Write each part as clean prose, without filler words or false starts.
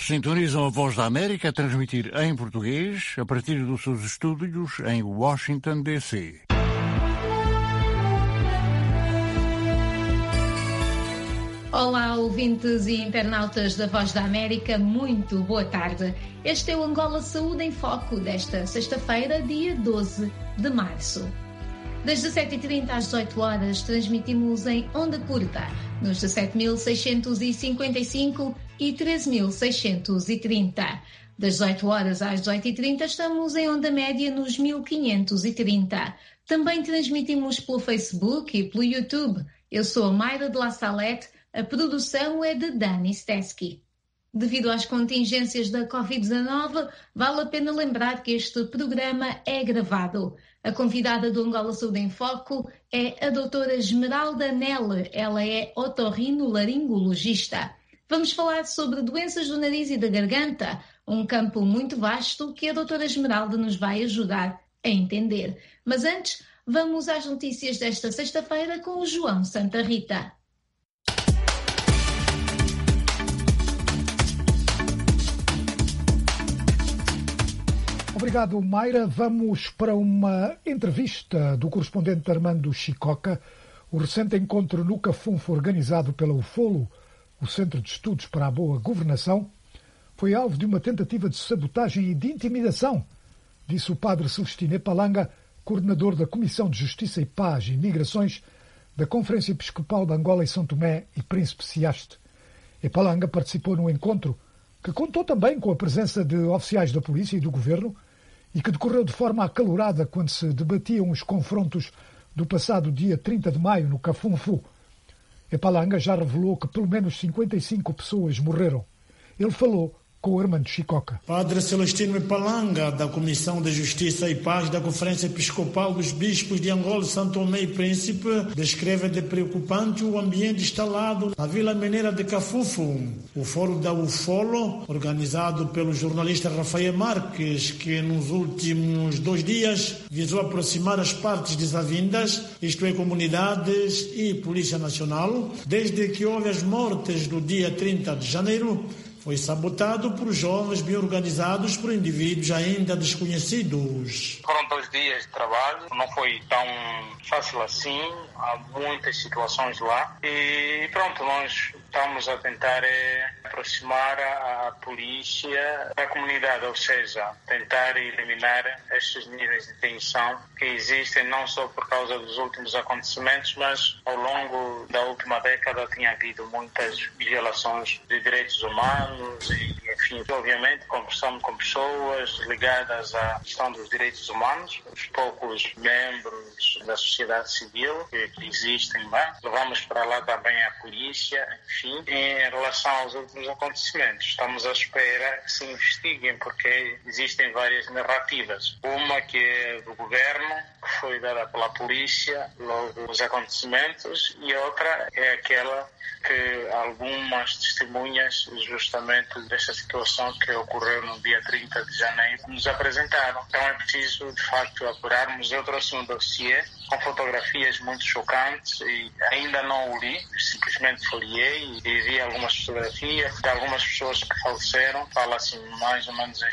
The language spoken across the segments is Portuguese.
Sintonizam a Voz da América a transmitir em português a partir dos seus estúdios em Washington, D.C. Olá, ouvintes e internautas da Voz da América, muito boa tarde. Este é o Angola Saúde em Foco desta sexta-feira, dia 12 de março. Das 17h30 às 18 horas, transmitimos em onda curta, nos 17.655 e 13.630. Das 18 horas às 18h30, estamos em onda média nos 1.530. Também transmitimos pelo Facebook e pelo YouTube. Eu sou a Mayra de La Salette, a produção é de Dani Stesky. Devido às contingências da Covid-19, vale a pena lembrar que este programa é gravado. A convidada do Angola Saúde em Foco é a doutora Esmeralda Nelle. Ela é otorrinolaringologista. Vamos falar sobre doenças do nariz e da garganta, um campo muito vasto que a doutora Esmeralda nos vai ajudar a entender. Mas antes, vamos às notícias desta sexta-feira com o João Santa Rita. Obrigado, Mayra. Vamos para uma entrevista do correspondente Armando Chicoca. O recente encontro no Cafunfo, organizado pela UFOLO, o Centro de Estudos para a Boa Governação, foi alvo de uma tentativa de sabotagem e de intimidação, disse o padre Celestino Epalanga, coordenador da Comissão de Justiça e Paz e Migrações da Conferência Episcopal de Angola e São Tomé e Príncipe Ciaste. Epalanga participou no encontro, que contou também com a presença de oficiais da polícia e do governo, e que decorreu de forma acalorada quando se debatiam os confrontos do passado dia 30 de maio no Cafunfo. Epalanga já revelou que pelo menos 55 pessoas morreram. Ele falou com o Armando Chicoca. Padre Celestino Epalanga, da Comissão de Justiça e Paz da Conferência Episcopal dos Bispos de Angola, São Tomé e Príncipe, descreve de preocupante o ambiente instalado na Vila Mineira de Cafunfo. O fórum da UFOLO, organizado pelo jornalista Rafael Marques, que nos últimos 2 dias visou aproximar as partes desavindas, isto é, comunidades e Polícia Nacional, desde que houve as mortes do dia 30 de janeiro, foi sabotado por jovens bem organizados por indivíduos ainda desconhecidos. Foram 2 dias de trabalho, não foi tão fácil assim, há muitas situações lá e pronto, nós estamos a tentar aproximar a polícia da comunidade, ou seja, tentar eliminar estes níveis de tensão que existem não só por causa dos últimos acontecimentos, mas ao longo da última década tinha havido muitas violações de direitos humanos e, enfim, obviamente conversamos com pessoas ligadas à questão dos direitos humanos, os poucos membros da sociedade civil que existem lá, levamos para lá também a polícia, enfim, em relação aos últimos acontecimentos. Estamos à espera que se investiguem, porque existem várias narrativas. Uma que é do governo, que foi dada pela polícia logo nos acontecimentos, e outra é aquela que algumas testemunhas justamente desta situação que ocorreu no dia 30 de janeiro nos apresentaram. Então é preciso, de facto, apurarmos. Eu trouxe um dossiê com fotografias muito chocantes e ainda não o li, simplesmente folhei e vi algumas fotografias de algumas pessoas que faleceram. Fala-se mais ou menos em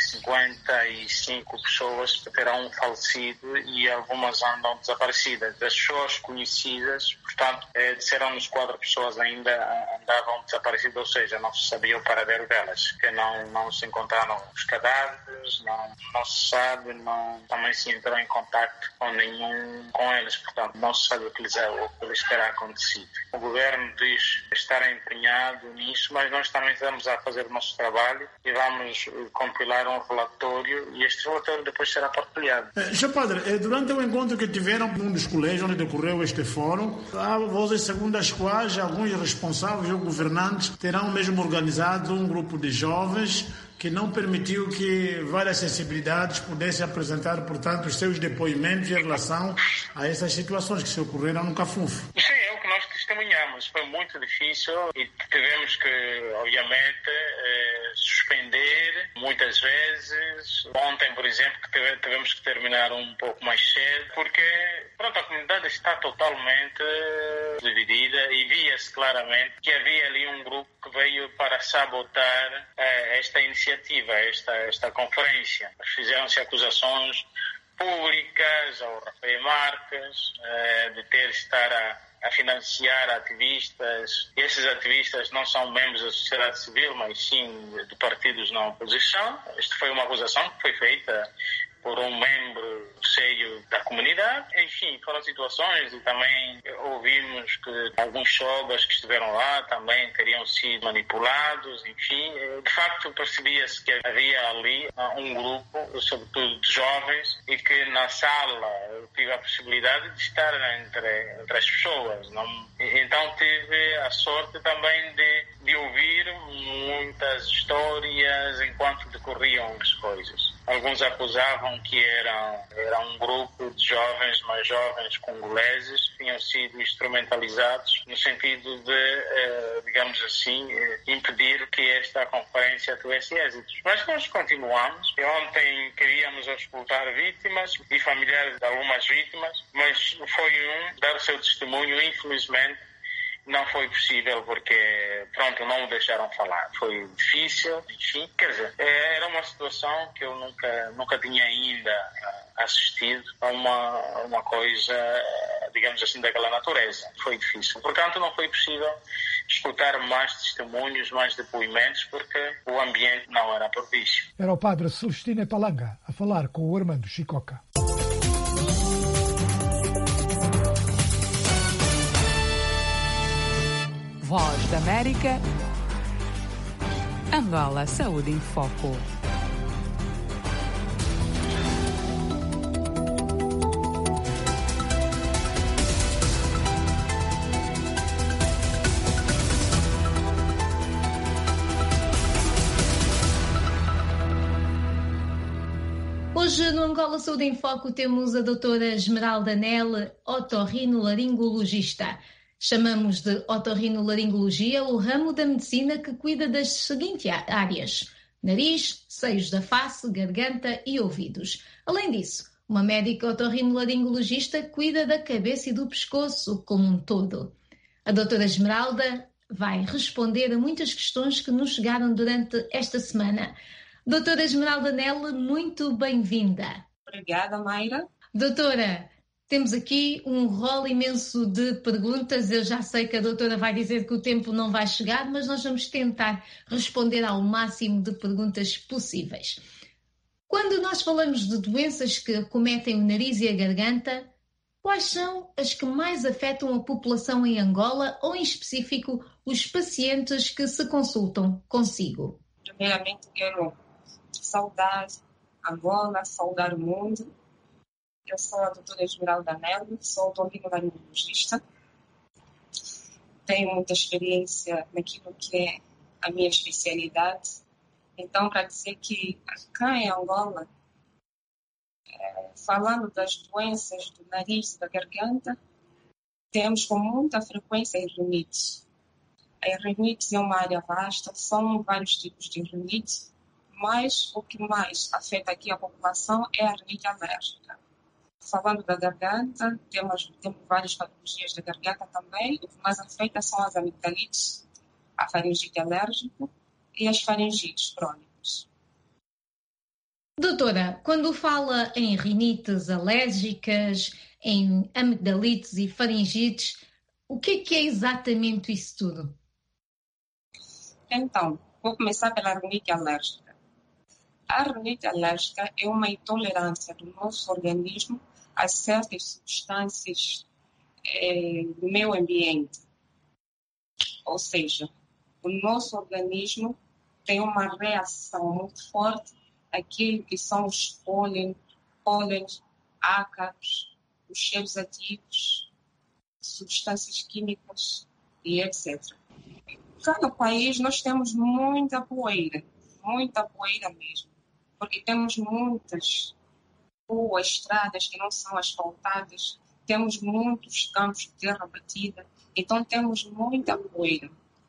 55 pessoas que terão falecido e algumas andam desaparecidas. Das pessoas conhecidas, portanto, disseram-nos 4 pessoas ainda andavam desaparecidas, ou seja, não se sabia o paradeiro delas, que não se encontraram os cadáveres, não se sabe, também se entrou em contacto com nenhum com eles, portanto, não se sabe o que lhes terá acontecido. O governo diz estar empenhado nisso, mas nós também estamos a fazer o nosso trabalho e vamos compilar um relatório e este relatório depois será partilhado. Sr. Padre, durante o encontro que tiveram num dos colégios onde decorreu este fórum, há vozes segundo as quais alguns responsáveis ou governantes terão mesmo organizado um grupo de jovens que não permitiu que várias sensibilidades pudessem apresentar, portanto, os seus depoimentos em relação a essas situações que se ocorreram no Cafunfo. Sim, é o que nós testemunhamos. Foi muito difícil e tivemos que, obviamente, suspender muitas vezes. Ontem, por exemplo, que tivemos que terminar um pouco mais cedo, porque pronto, a comunidade está totalmente dividida e via-se claramente que havia ali um grupo que veio para sabotar esta iniciativa, esta conferência. Fizeram-se acusações públicas ao Rafael Marques de estar a financiar ativistas. Esses ativistas não são membros da sociedade civil, mas sim de partidos na oposição. Esta foi uma acusação que foi feita por um membro do seio da comunidade. Enfim, foram situações e também ouvimos que alguns jovens que estiveram lá também teriam sido manipulados. Enfim, de facto percebia-se que havia ali um grupo, sobretudo de jovens, e que na sala eu tive a possibilidade de estar entre as pessoas. Então tive a sorte também de ouvir muitas histórias enquanto decorriam as coisas. Alguns acusavam que era um grupo de jovens, mais jovens congoleses, que tinham sido instrumentalizados no sentido de, digamos assim, impedir que esta conferência tivesse êxitos. Mas nós continuamos. Ontem queríamos auscultar vítimas e familiares de algumas vítimas, mas foi dar o seu testemunho, infelizmente, não foi possível porque, pronto, não o deixaram falar. Foi difícil, enfim. Quer dizer, era uma situação que eu nunca tinha ainda assistido a uma coisa, digamos assim, daquela natureza. Foi difícil. Portanto, não foi possível escutar mais testemunhos, mais depoimentos, porque o ambiente não era propício. Era o padre Celestino Palanga a falar com o Armando Chicoca. Voz da América, Angola Saúde em Foco. Hoje no Angola Saúde em Foco temos a doutora Esmeralda Nel, otorrinolaringologista. Chamamos de otorrinolaringologia o ramo da medicina que cuida das seguintes áreas: nariz, seios da face, garganta e ouvidos. Além disso, uma médica otorrinolaringologista cuida da cabeça e do pescoço como um todo. A doutora Esmeralda vai responder a muitas questões que nos chegaram durante esta semana. Doutora Esmeralda Nel, muito bem-vinda. Obrigada, Mayra. Doutora, temos aqui um rol imenso de perguntas. Eu já sei que a doutora vai dizer que o tempo não vai chegar, mas nós vamos tentar responder ao máximo de perguntas possíveis. Quando nós falamos de doenças que acometem o nariz e a garganta, quais são as que mais afetam a população em Angola ou, em específico, os pacientes que se consultam consigo? Primeiramente, quero saudar Angola, saudar o mundo. Eu sou a doutora Esmeralda Nel, sou otorrinolaringologista. Tenho muita experiência naquilo que é a minha especialidade. Então, para dizer que cá em Angola, falando das doenças do nariz e da garganta, temos com muita frequência a rinite. A rinite é uma área vasta, são vários tipos de rinite, mas o que mais afeta aqui a população é a rinite alérgica. Falando da garganta, temos várias patologias da garganta também. O que mais afeta são as amigdalites, a faringite alérgica e as faringites crônicas. Doutora, quando fala em rinites alérgicas, em amigdalites e faringites, o que é exatamente isso tudo? Então, vou começar pela rinite alérgica. A rinite alérgica é uma intolerância do nosso organismo a certas substâncias do meio ambiente. Ou seja, o nosso organismo tem uma reação muito forte àquilo que são os pólenes, ácaros, os cheiros ativos, substâncias químicas e etc. Em cada país nós temos muita poeira mesmo, porque temos muitas ruas, estradas que não são asfaltadas, temos muitos campos de terra batida, então temos muita poeira.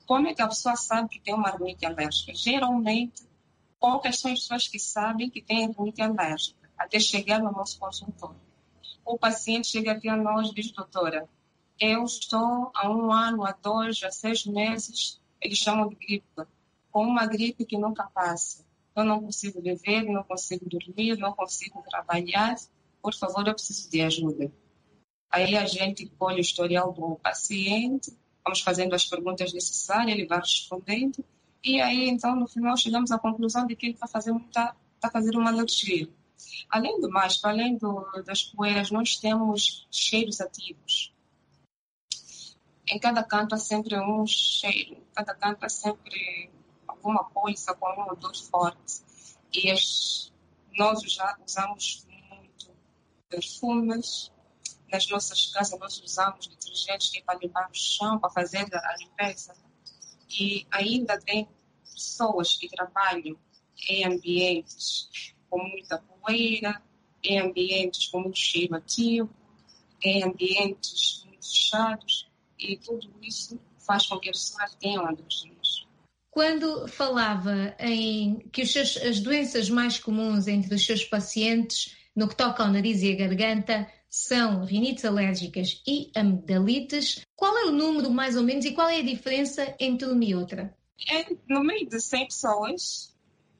Como é que a pessoa sabe que tem uma rinite alérgica? Geralmente, poucas são as pessoas que sabem que têm rinite alérgica, até chegar no nosso consultório. O paciente chega até a nós e diz, doutora, eu estou há 1 ano, há 2, há 6 meses, eles chamam de gripe, com uma gripe que nunca passa. Eu não consigo viver, não consigo dormir, não consigo trabalhar, por favor, eu preciso de ajuda. Aí a gente colhe o historial do paciente, vamos fazendo as perguntas necessárias, ele vai respondendo, e aí, então, no final, chegamos à conclusão de que ele está fazendo uma alergia. Além do mais, para além das poeiras, nós temos cheiros ativos. Em cada canto há sempre um cheiro, em cada canto há sempre alguma coisa com um odor forte. E nós já usamos muito perfumes. Nas nossas casas, nós usamos detergentes para limpar o chão, para fazer a limpeza. E ainda tem pessoas que trabalham em ambientes com muita poeira, em ambientes com muito cheiro ativo, em ambientes muito fechados, e tudo isso faz com que a pessoa tenha alergias. Quando falava em que as doenças mais comuns entre os seus pacientes, no que toca ao nariz e à garganta, são rinites alérgicas e amigdalites, qual é o número mais ou menos e qual é a diferença entre uma e outra? No meio de 100 pessoas,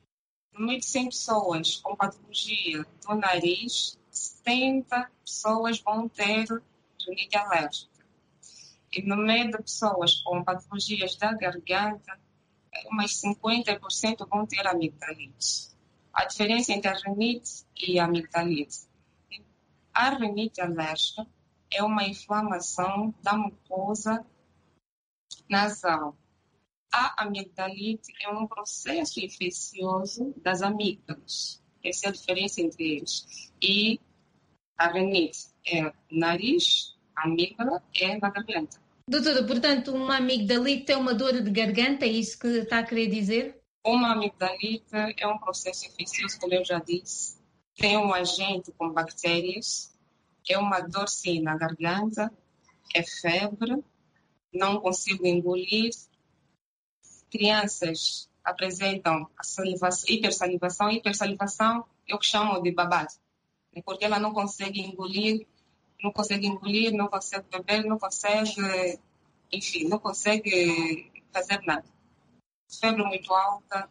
com patologia do nariz, 70 pessoas vão ter rinite alérgica. E no meio de pessoas com patologias da garganta, umas 50% vão ter amigdalite. A diferença entre a rinite e a amigdalite. A rinite alérgica é uma inflamação da mucosa nasal. A amigdalite é um processo infeccioso das amígdalas. Essa é a diferença entre eles. E a rinite é nariz, a amígdala é na garganta. Doutora, portanto, uma amigdalite é uma dor de garganta, é isso que está a querer dizer? Uma amigdalite é um processo infeccioso, como eu já disse. Tem um agente com bactérias, é uma dor sim na garganta, é febre, não consigo engolir. Crianças apresentam a hipersalivação. Hipersalivação eu chamo de babado, porque ela não consegue engolir, não consegue beber, não consegue fazer nada. Febre muito alta,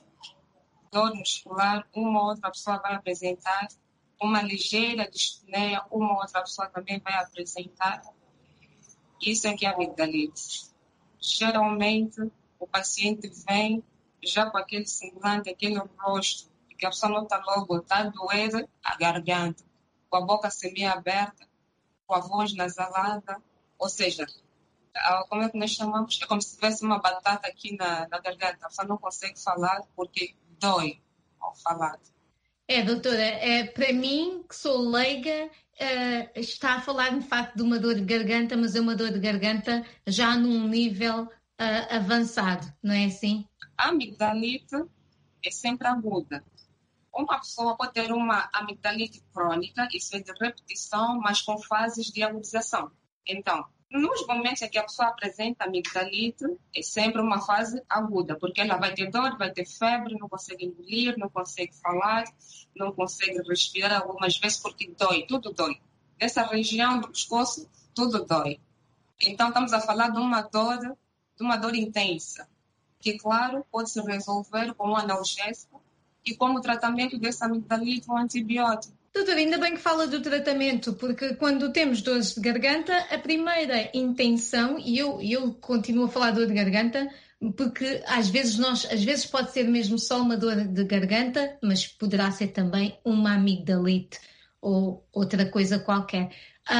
dor muscular, uma ou outra pessoa vai apresentar, uma ligeira dispneia, uma ou outra pessoa também vai apresentar. Isso é que é a amigdalite. Geralmente, o paciente vem já com aquele semblante, aquele rosto, que a pessoa nota logo, está a doer a garganta, com a boca semi-aberta, com a voz nasalada, ou seja, como é que nós chamamos? É como se tivesse uma batata aqui na garganta, a pessoa não consegue falar porque dói ao falar. Doutora, para mim, que sou leiga, está a falar de facto de uma dor de garganta, mas é uma dor de garganta já num nível avançado, não é assim? A amigdalite é sempre aguda. Uma pessoa pode ter uma amigdalite crônica, isso é de repetição, mas com fases de agudização. Então, nos momentos em que a pessoa apresenta amigdalite, é sempre uma fase aguda, porque ela vai ter dor, vai ter febre, não consegue engolir, não consegue falar, não consegue respirar algumas vezes porque dói, tudo dói. Nessa região do pescoço, tudo dói. Então, estamos a falar de uma dor intensa, que, claro, pode se resolver com um analgésico e como tratamento dessa amigdalite, um antibiótico. Doutora, ainda bem que fala do tratamento, porque quando temos dores de garganta, a primeira intenção, e eu continuo a falar de dor de garganta, porque às vezes pode ser mesmo só uma dor de garganta, mas poderá ser também uma amigdalite ou outra coisa qualquer.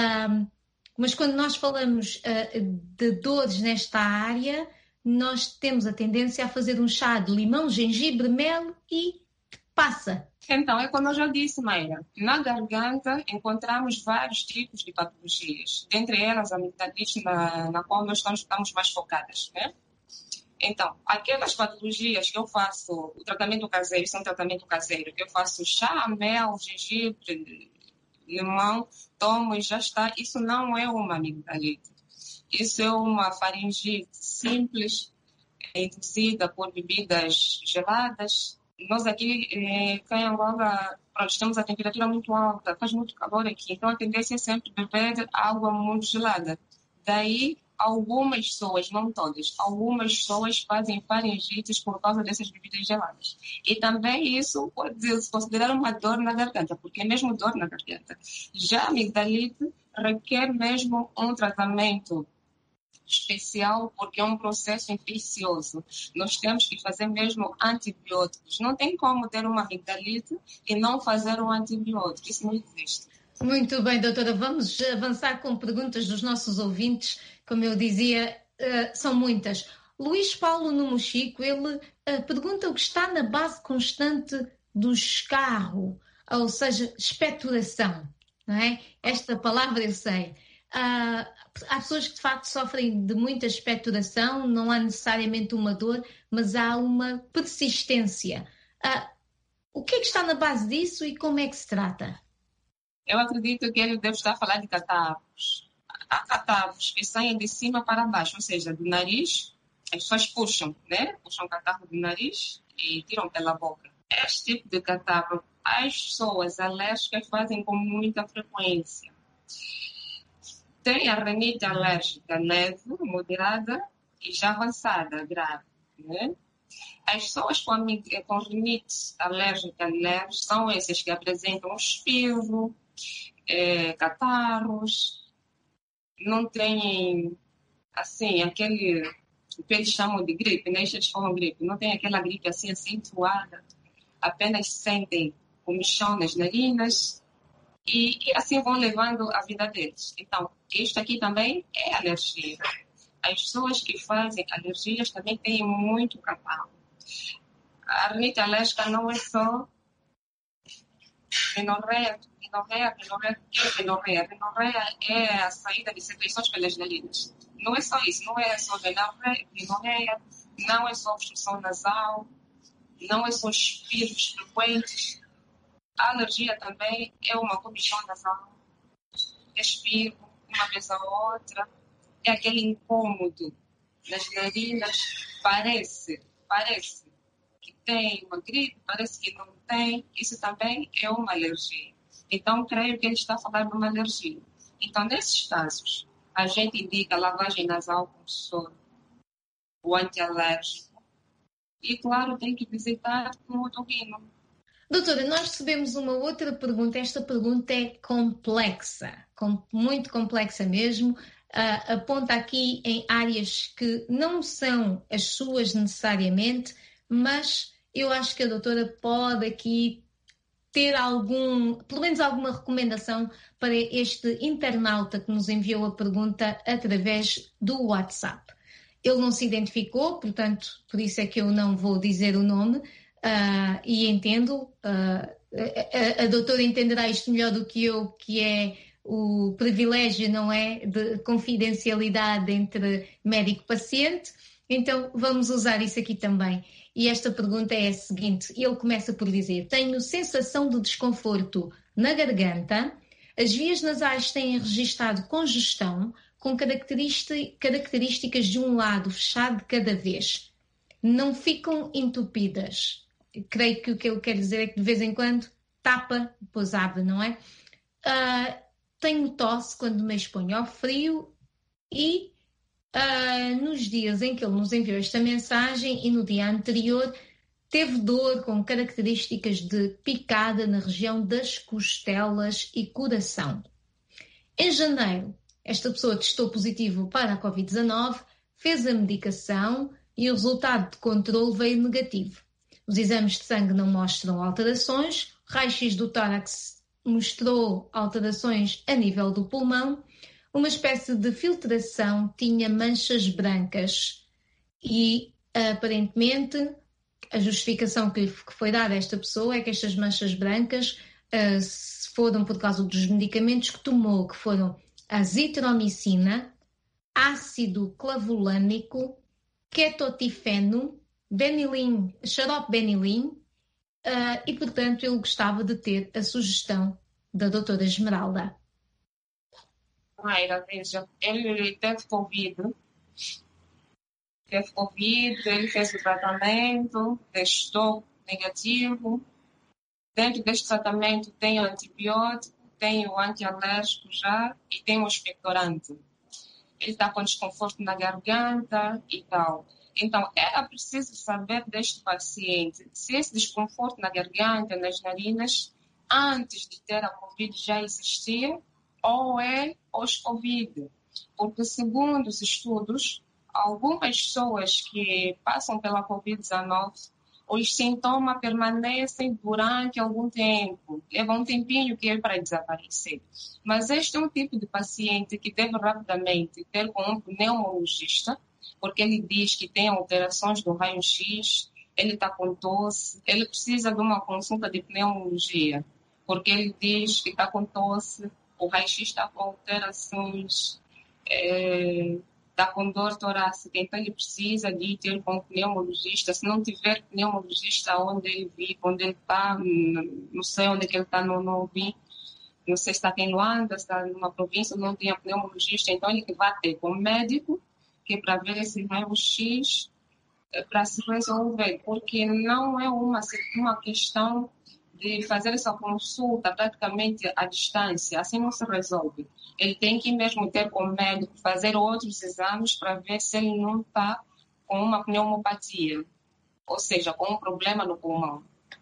Mas quando nós falamos de dores nesta área, nós temos a tendência a fazer um chá de limão, gengibre, mel e passa. Então, é como eu já disse, Mayra, na garganta encontramos vários tipos de patologias, dentre elas a amigdalite, na qual nós estamos mais focadas, né? Então, aquelas patologias que eu faço, o tratamento caseiro, isso é um tratamento caseiro, que eu faço chá, mel, gengibre, limão, tomo e já está, isso não é uma amigdalite. Isso é uma faringite simples, é induzida por bebidas geladas. Nós aqui em Angola, temos a temperatura muito alta, faz muito calor aqui, então a tendência é sempre beber água muito gelada. Daí, algumas pessoas, não todas, algumas pessoas fazem faringites por causa dessas bebidas geladas. E também isso pode se considerar uma dor na garganta, porque é mesmo dor na garganta. Já a amigdalite requer mesmo um tratamento especial, porque é um processo infeccioso. Nós temos que fazer mesmo antibióticos. Não tem como ter uma amigdalite e não fazer um antibiótico. Isso não existe. Muito bem, doutora. Vamos avançar com perguntas dos nossos ouvintes. Como eu dizia, são muitas. Luís Paulo no Mochico, ele pergunta o que está na base constante do escarro, ou seja, expectoração. Não é? Esta palavra eu sei. Há pessoas que de facto sofrem de muita expectoração, não há necessariamente uma dor, mas há uma persistência. O que é que está na base disso e como é que se trata? Eu acredito que ele deve estar a falar de catarros. Há catarros que saem de cima para baixo, ou seja, do nariz, as pessoas puxam, né? Puxam o catarro do nariz e tiram pela boca. Este tipo de catarro, as pessoas alérgicas fazem com muita frequência. Tem a rinite alérgica leve, moderada e já avançada, grave, né? As pessoas com rinite alérgica leve são essas que apresentam espirro, catarros, não têm, assim, o que eles chamam de gripe, né? Eles falam gripe, não tem aquela gripe assim acentuada, apenas sentem comichão nas narinas e assim vão levando a vida deles. Então, isto aqui também é alergia. As pessoas que fazem alergias também têm muito catarro. A rinite alérgica não é só menorreia. Menorreia é a saída de secreções pelas narinas. Não é só isso, não é só menorreia, não é só obstrução nasal, não é só espirros frequentes. A alergia também é uma comichão nasal, espirro uma vez a outra, é aquele incômodo nas narinas, parece que tem uma gripe, parece que não tem, isso também é uma alergia. Então, creio que ele está falando de uma alergia. Então, nesses casos, a gente indica lavagem nasal com soro, o antialérgico, e, claro, tem que visitar um otorrino. Doutora, nós recebemos uma outra pergunta. Esta pergunta é complexa, muito complexa mesmo. Aponta aqui em áreas que não são as suas necessariamente, mas eu acho que a doutora pode aqui ter pelo menos alguma recomendação para este internauta que nos enviou a pergunta através do WhatsApp. Ele não se identificou, portanto, por isso é que eu não vou dizer o nome, e entendo, a doutora entenderá isto melhor do que eu, que é o privilégio, não é, de confidencialidade entre médico e paciente. Então, vamos usar isso aqui também. E esta pergunta é a seguinte, ele começa por dizer: tenho sensação de desconforto na garganta, as vias nasais têm registado congestão, com características de um lado fechado de cada vez. Não ficam entupidas. Creio que o que ele quer dizer é que de vez em quando tapa, depois abre, não é? Tenho tosse quando me exponho ao frio e nos dias em que ele nos enviou esta mensagem e no dia anterior teve dor com características de picada na região das costelas e coração. Em janeiro, esta pessoa testou positivo para a Covid-19, fez a medicação e o resultado de controle veio negativo. Os exames de sangue não mostram alterações, o raio-x do tórax mostrou alterações a nível do pulmão, uma espécie de filtração tinha manchas brancas e, aparentemente, a justificação que foi dada a esta pessoa é que estas manchas brancas foram por causa dos medicamentos que tomou, que foram azitromicina, ácido clavulânico, ketotifeno, xarope benilin, e, portanto, ele gostava de ter a sugestão da doutora Esmeralda. Mayra, veja, ele teve Covid teve Covid, ele fez o tratamento, testou negativo. Dentro deste tratamento tem o antibiótico, tem o antialérgico já e tem o expectorante. Ele está com desconforto na garganta e tal. Então, era preciso saber deste paciente se esse desconforto na garganta, nas narinas, antes de ter a Covid já existia ou é pós-Covid. Porque, segundo os estudos, algumas pessoas que passam pela Covid-19, os sintomas permanecem durante algum tempo, leva um tempinho que é para desaparecer. Mas este é um tipo de paciente que deve rapidamente ter com um pneumologista, porque ele diz que tem alterações do raio-x, ele está com tosse, ele precisa de uma consulta de pneumologia, porque ele diz que está com tosse, o raio-x está com alterações, está com dor torácica, então ele precisa de ir com um pneumologista. Se não tiver pneumologista onde ele vive, onde ele está, não sei onde é que ele está, não vi, não sei se está aqui em Luanda, se está numa província, não tem pneumologista, então ele vai ter com o médico, que é para ver esse raio-x, para se resolver, porque não é uma questão de fazer essa consulta praticamente à distância, assim não se resolve. Ele tem que mesmo ter com o médico, fazer outros exames para ver se ele não está com uma pneumopatia, ou seja, com um problema no pulmão.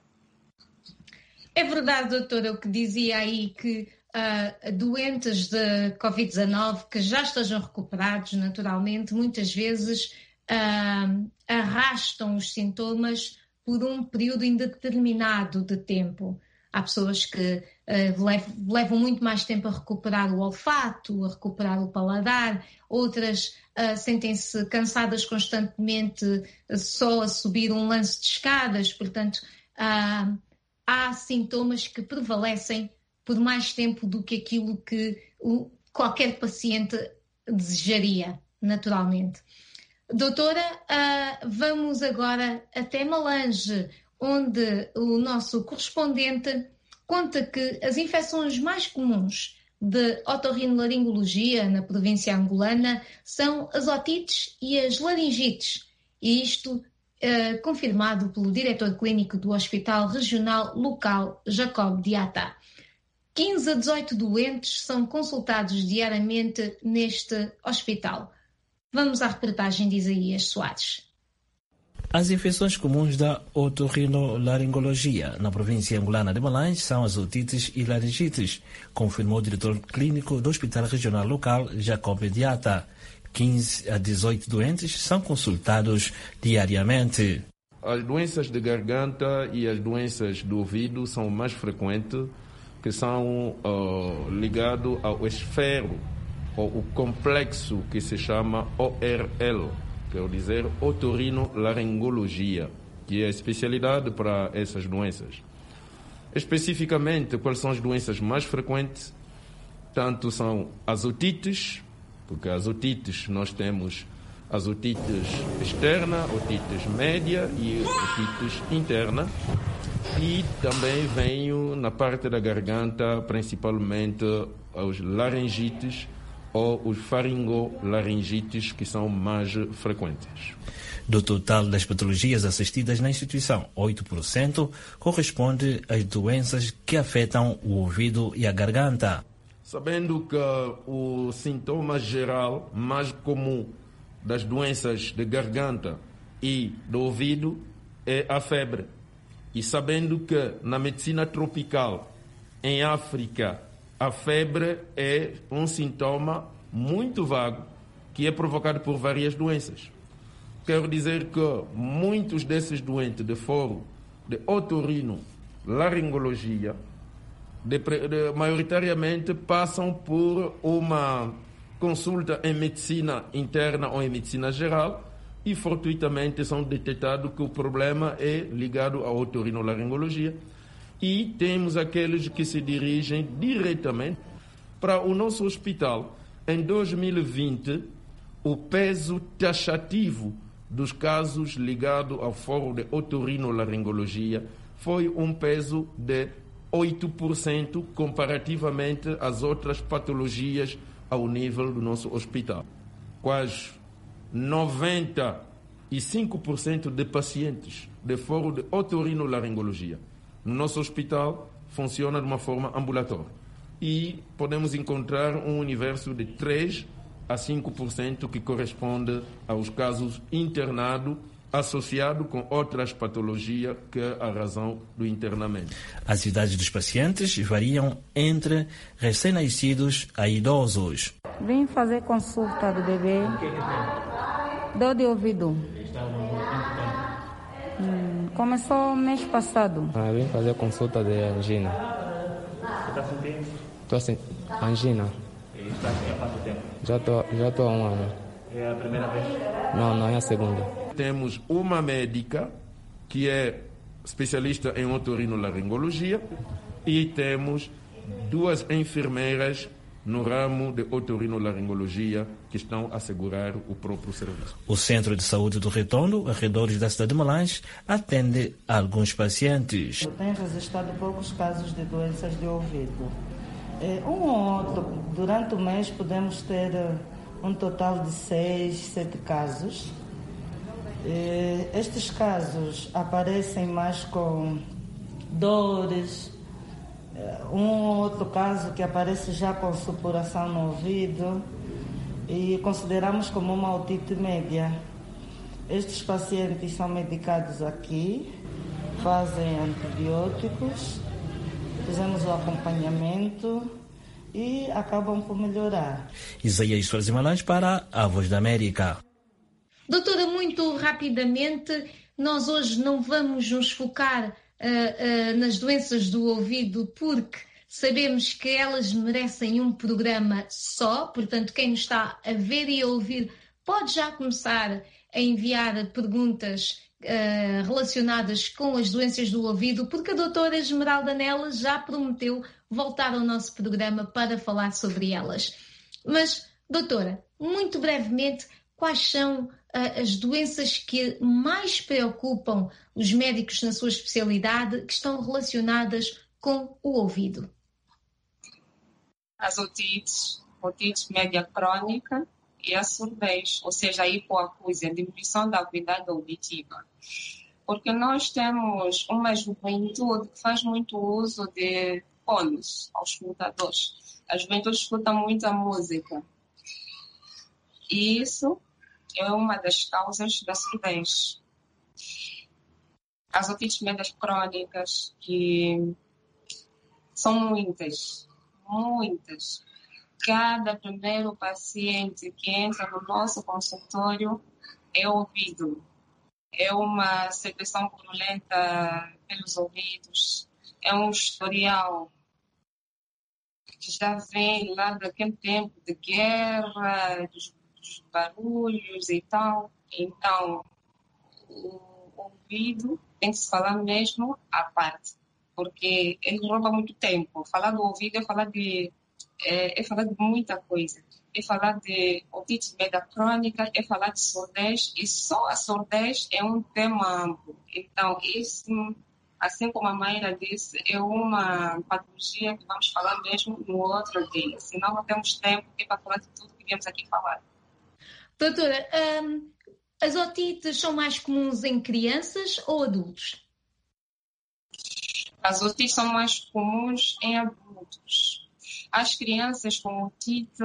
É verdade, doutora, o que dizia aí que doentes de Covid-19 que já estejam recuperados naturalmente, muitas vezes arrastam os sintomas por um período indeterminado de tempo. Há pessoas que levam muito mais tempo a recuperar o olfato, a recuperar o paladar, outras sentem-se cansadas constantemente só a subir um lance de escadas. Portanto, há sintomas que prevalecem por mais tempo do que aquilo que qualquer paciente desejaria, naturalmente. Doutora, vamos agora até Malange, onde o nosso correspondente conta que as infecções mais comuns de otorrinolaringologia na província angolana são as otites e as laringites. E isto confirmado pelo diretor clínico do Hospital Regional Local Jacob Diatta. 15 a 18 doentes são consultados diariamente neste hospital. Vamos à reportagem de Isaías Soares. As infecções comuns da otorrinolaringologia na província angolana de Malange são as otites e laringites, confirmou o diretor clínico do Hospital Regional Local Jacob Diatta. 15 a 18 doentes são consultados diariamente. As doenças de garganta e as doenças do ouvido são mais frequentes, que são ligados ao esfero, ou o complexo que se chama ORL, quer dizer otorrinolaringologia, que é a especialidade para essas doenças. Especificamente, quais são as doenças mais frequentes? Tanto são as otites, porque as otites nós temos as otites externa, otites média e otites interna. E também venho na parte da garganta, principalmente os laringites ou os faringolaringites, que são mais frequentes. Do total das patologias assistidas na instituição, 8% corresponde às doenças que afetam o ouvido e a garganta. Sabendo que o sintoma geral mais comum das doenças de garganta e do ouvido é a febre. E sabendo que na medicina tropical, em África, a febre é um sintoma muito vago que é provocado por várias doenças. Quero dizer que muitos desses doentes de foro de otorrinolaringologia maioritariamente passam por uma consulta em medicina interna ou em medicina geral e fortuitamente são detectados que o problema é ligado à otorrinolaringologia. E temos aqueles que se dirigem diretamente para o nosso hospital. Em 2020, o peso taxativo dos casos ligados ao foro de otorrinolaringologia foi um peso de 8% comparativamente às outras patologias ao nível do nosso hospital. Quase 90 e 5% de pacientes de foro de otorinolaringologia. No nosso hospital funciona de uma forma ambulatória e podemos encontrar um universo de 3 a 5% que corresponde aos casos internados associado com outras patologias que é a razão do internamento. As idades dos pacientes variam entre recém-nascidos a idosos. Vim fazer consulta do bebê, dor de ouvido. Começou mês passado. Vim fazer consulta de angina. Você está sentindo? Estou sentindo angina. E está há quanto tempo? Já estou há 1 ano. É a primeira vez? Não é a segunda. Temos uma médica que é especialista em otorinolaringologia e temos 2 enfermeiras no ramo de otorinolaringologia que estão a assegurar o próprio serviço. O Centro de Saúde do Retondo, arredores da cidade de Malange, atende alguns pacientes. Tem registrado poucos casos de doenças de ouvido. Um ou outro, durante o mês podemos ter um total de 6, 7 casos. Estes casos aparecem mais com dores, um ou outro caso que aparece já com supuração no ouvido e consideramos como uma otite média. Estes pacientes são medicados aqui, fazem antibióticos, fizemos o acompanhamento e acabam por melhorar. Isaías Soares de Malange para a Voz da América. Doutora, muito rapidamente, nós hoje não vamos nos focar nas doenças do ouvido porque sabemos que elas merecem um programa só, portanto quem nos está a ver e a ouvir pode já começar a enviar perguntas relacionadas com as doenças do ouvido, porque a doutora Esmeralda Nelas já prometeu voltar ao nosso programa para falar sobre elas. Mas, doutora, muito brevemente, quais são as doenças que mais preocupam os médicos na sua especialidade que estão relacionadas com o ouvido? As otite média crônica e a surdez, ou seja, a hipoacúsia, a diminuição da habilidade auditiva. Porque nós temos uma juventude que faz muito uso de fones aos escutadores. A juventude escuta muita música. E isso é uma das causas da surdez. As otites médias crônicas, que são muitas. Cada primeiro paciente que entra no nosso consultório é ouvido. É uma secreção purulenta pelos ouvidos. É um historial que já vem lá daquele tempo de guerra, dos barulhos e tal. Então, o ouvido tem que se falar mesmo à parte, porque ele rouba muito tempo. Falar do ouvido é falar de muita coisa. É falar de otite média crônica, é falar de surdez, e só a surdez é um tema amplo. Então, isso, assim como a Mayra disse, é uma patologia que vamos falar mesmo no outro dia. Senão não temos tempo para falar de tudo que viemos aqui falar. Doutora, as otites são mais comuns em crianças ou adultos? As otites são mais comuns em adultos. As crianças com otite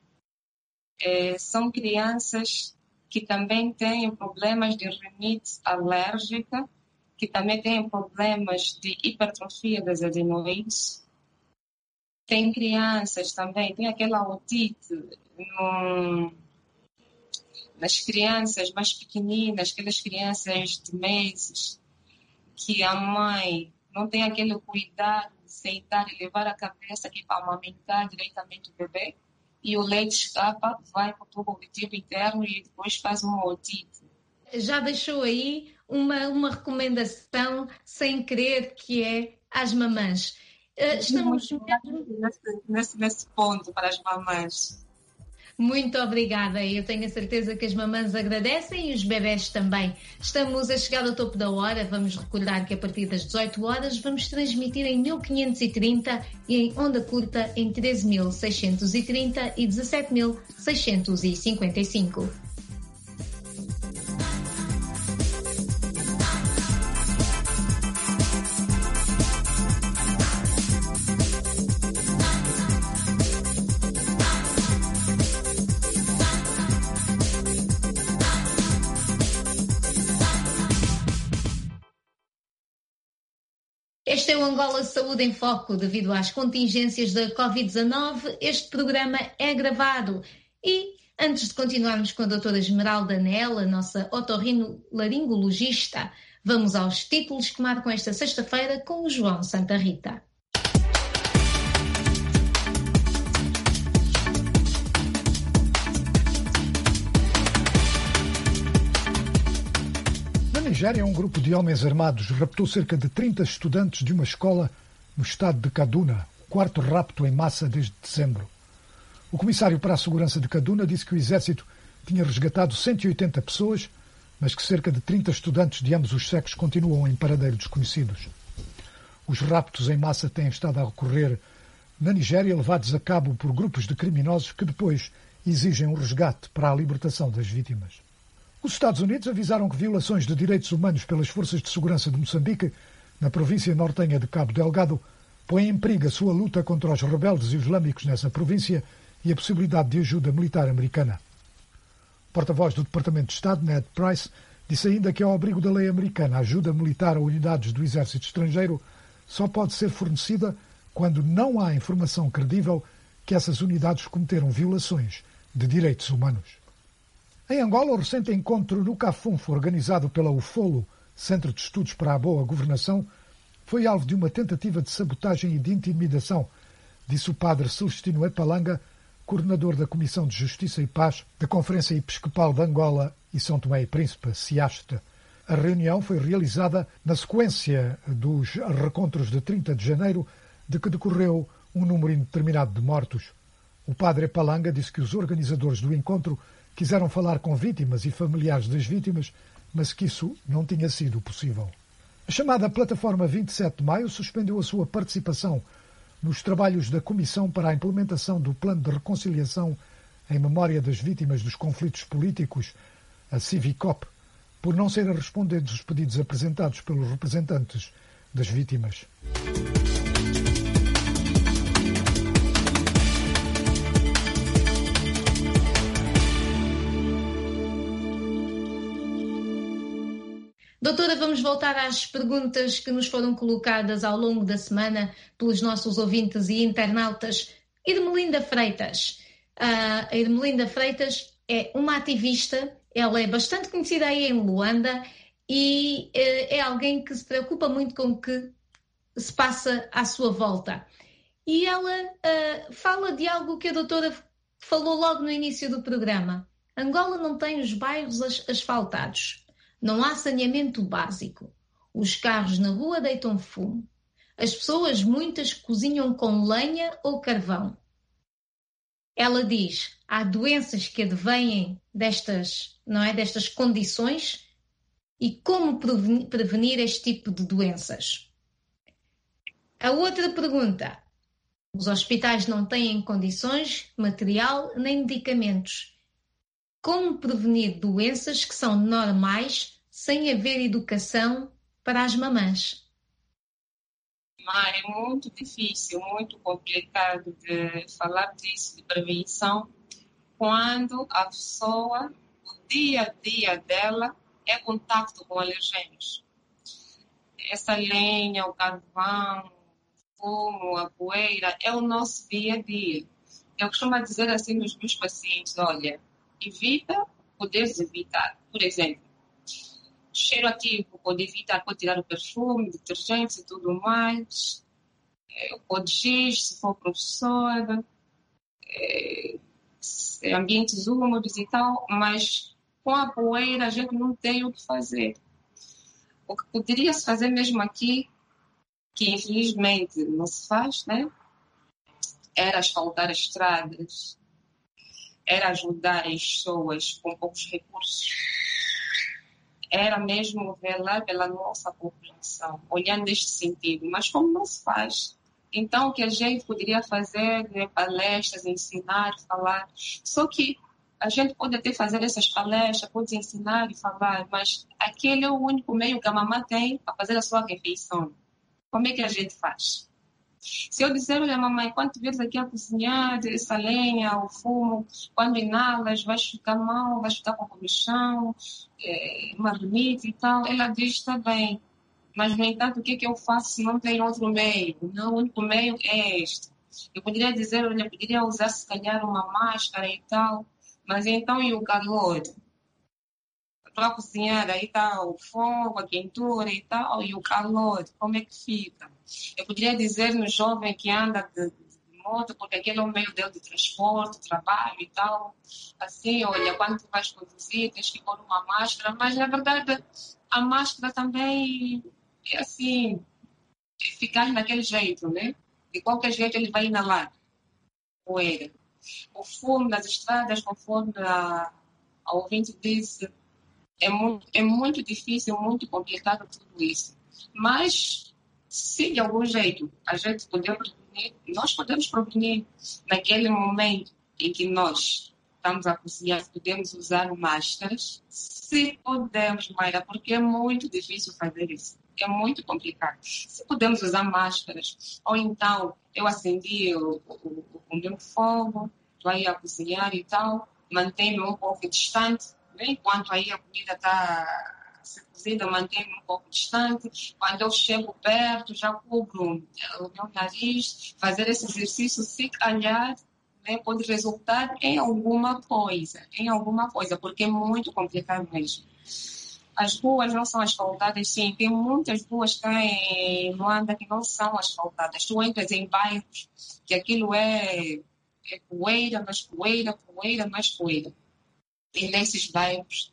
são crianças que também têm problemas de rinite alérgica, que também têm problemas de hipertrofia das adenoides. Tem crianças também, tem aquela otite nas crianças mais pequeninas, aquelas crianças de meses, que a mãe não tem aquele cuidado de sentar e levar a cabeça aqui para amamentar diretamente o bebê, e o leite escapa, vai para o tubo auditivo interno e depois faz uma otite. Já deixou aí uma recomendação sem querer, que é às mamãs. Estamos nesse ponto para as mamães. Muito obrigada. Eu tenho a certeza que as mamãs agradecem e os bebés também. Estamos a chegar ao topo da hora. Vamos recordar que a partir das 18 horas vamos transmitir em 1530 e em onda curta em 13.630 e 17.655. Este é o Angola Saúde em Foco. Devido às contingências da Covid-19, este programa é gravado. E, antes de continuarmos com a doutora Esmeralda Nel, a nossa otorrinolaringologista, vamos aos títulos que marcam esta sexta-feira com o João Santa Rita. Na Nigéria, um grupo de homens armados raptou cerca de 30 estudantes de uma escola no estado de Kaduna, o quarto rapto em massa desde dezembro. O comissário para a segurança de Kaduna disse que o exército tinha resgatado 180 pessoas, mas que cerca de 30 estudantes de ambos os sexos continuam em paradeiro desconhecidos. Os raptos em massa têm estado a ocorrer na Nigéria, levados a cabo por grupos de criminosos que depois exigem um resgate para a libertação das vítimas. Os Estados Unidos avisaram que violações de direitos humanos pelas forças de segurança de Moçambique, na província nortenha de Cabo Delgado, põem em perigo a sua luta contra os rebeldes islâmicos nessa província e a possibilidade de ajuda militar americana. O porta-voz do Departamento de Estado, Ned Price, disse ainda que, ao abrigo da lei americana, a ajuda militar a unidades do exército estrangeiro só pode ser fornecida quando não há informação credível que essas unidades cometeram violações de direitos humanos. Em Angola, o recente encontro no Cafunfo, organizado pela UFOLO, Centro de Estudos para a Boa Governação, foi alvo de uma tentativa de sabotagem e de intimidação, disse o padre Celestino Epalanga, coordenador da Comissão de Justiça e Paz da Conferência Episcopal de Angola e São Tomé e Príncipe, CIAST. A reunião foi realizada na sequência dos recontros de 30 de janeiro, de que decorreu um número indeterminado de mortos. O padre Epalanga disse que os organizadores do encontro quiseram falar com vítimas e familiares das vítimas, mas que isso não tinha sido possível. A chamada Plataforma 27 de Maio suspendeu a sua participação nos trabalhos da Comissão para a Implementação do Plano de Reconciliação em memória das vítimas dos conflitos políticos, a CIVICOP, por não serem respondentes os pedidos apresentados pelos representantes das vítimas. Doutora, vamos voltar às perguntas que nos foram colocadas ao longo da semana pelos nossos ouvintes e internautas. Irmelinda Freitas. A Irmelinda Freitas é uma ativista, ela é bastante conhecida aí em Luanda e é alguém que se preocupa muito com o que se passa à sua volta. E ela fala de algo que a doutora falou logo no início do programa. Angola não tem os bairros asfaltados. Não há saneamento básico. Os carros na rua deitam fumo. As pessoas, muitas, cozinham com lenha ou carvão. Ela diz, há doenças que advêm destas condições e como prevenir este tipo de doenças. A outra pergunta. Os hospitais não têm condições, material nem medicamentos. Como prevenir doenças que são normais sem haver educação para as mamãs? É muito difícil, muito complicado de falar disso, de prevenção, quando a pessoa, o dia a dia dela, é contato com alergênios. Essa lenha, o carvão, o fumo, a poeira, é o nosso dia a dia. Eu costumo dizer assim nos meus pacientes, olha, evita, poderes evitar. Por exemplo, cheiro ativo, pode evitar, pode tirar o perfume, detergentes e tudo mais. Pode giz, se for professora, ambientes úmidos e tal, mas com a poeira a gente não tem o que fazer. O que poderia se fazer mesmo aqui, que infelizmente não se faz, né? Era asfaltar as estradas, era ajudar as pessoas com poucos recursos, era mesmo velar pela nossa população, olhando neste sentido. Mas como não se faz? Então, o que a gente poderia fazer é palestras, ensinar, falar. Só que a gente pode até fazer essas palestras, pode ensinar e falar, mas aquele é o único meio que a mamãe tem para fazer a sua refeição. Como é que a gente faz? Se eu disser, olha, mamãe, quando tu vires aqui a cozinhar, essa lenha, o fumo, quando inalas, vais ficar mal, vais ficar com comichão, marmita e tal, ela diz, está bem. Mas, no entanto, o que é que eu faço se não tem outro meio? Não, o único meio é este. Eu poderia dizer, olha, poderia usar se calhar uma máscara e tal, mas então e o calor? Para cozinhar, aí está o fogo, a quentura e tal, e o calor, como é que fica? Eu poderia dizer no jovem que anda de moto, porque aquele é o meio dele de transporte, trabalho e tal, assim, olha, quando tu vais conduzir, tens que pôr uma máscara, mas na verdade a máscara também é assim, ficar naquele jeito, né? De qualquer jeito ele vai inalar poeira. O fumo nas estradas, conforme a ouvinte disse, é muito difícil, muito complicado tudo isso. Mas, se de algum jeito a gente puder prevenir, nós podemos prevenir naquele momento em que nós estamos a cozinhar, podemos usar máscaras, se podemos, Mayra, porque é muito difícil fazer isso. É muito complicado. Se podemos usar máscaras, ou então eu acendi o meu fogo, estou aí a cozinhar e tal, mantenho-me um pouco distante, né? Enquanto aí a comida está a ser cozida, mantenho-me um pouco distante. Quando eu chego perto, já cubro o meu nariz. Fazer esse exercício, se calhar, né, pode resultar em alguma coisa, porque é muito complicado mesmo. As ruas não são asfaltadas, sim. Tem muitas ruas cá em Luanda que não são asfaltadas. Tu entras em bairros que aquilo é poeira, mais poeira, poeira, mais poeira. E nesses bairros,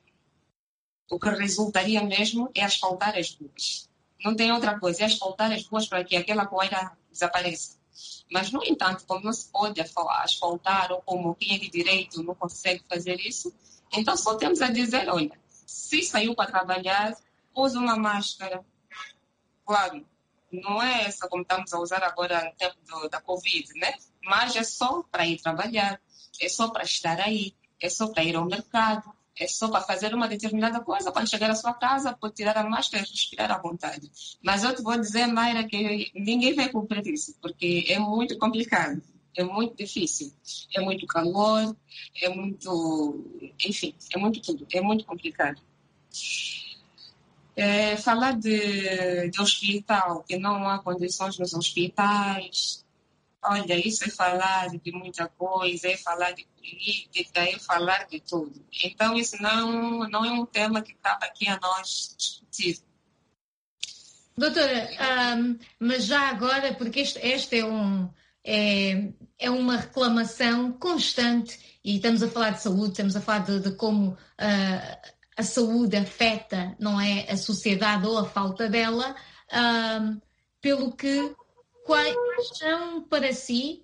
o que resultaria mesmo é asfaltar as ruas. Não tem outra coisa, é asfaltar as ruas para que aquela poeira desapareça. Mas, no entanto, como não se pode asfaltar, ou como quem é de direito não consegue fazer isso, então só temos a dizer, olha, se saiu para trabalhar, use uma máscara. Claro, não é essa como estamos a usar agora no tempo da Covid, né? Mas é só para ir trabalhar, é só para estar aí, é só para ir ao mercado, é só para fazer uma determinada coisa. Quando chegar à sua casa, pode tirar a máscara e respirar à vontade. Mas eu te vou dizer, Mayra, que ninguém vai cumprir isso, porque é muito complicado, é muito difícil. É muito calor, é muito... Enfim, é muito tudo, é muito complicado. Falar de hospital, que não há condições nos hospitais... Olha, isso é falar de muita coisa, é falar de política, é falar de tudo. Então, isso não é um tema que cabe aqui a nós discutir. Doutora, mas já agora, porque este é uma reclamação constante, e estamos a falar de saúde, estamos a falar de como a saúde afeta, não é, a sociedade ou a falta dela, pelo que... Quais são, para si,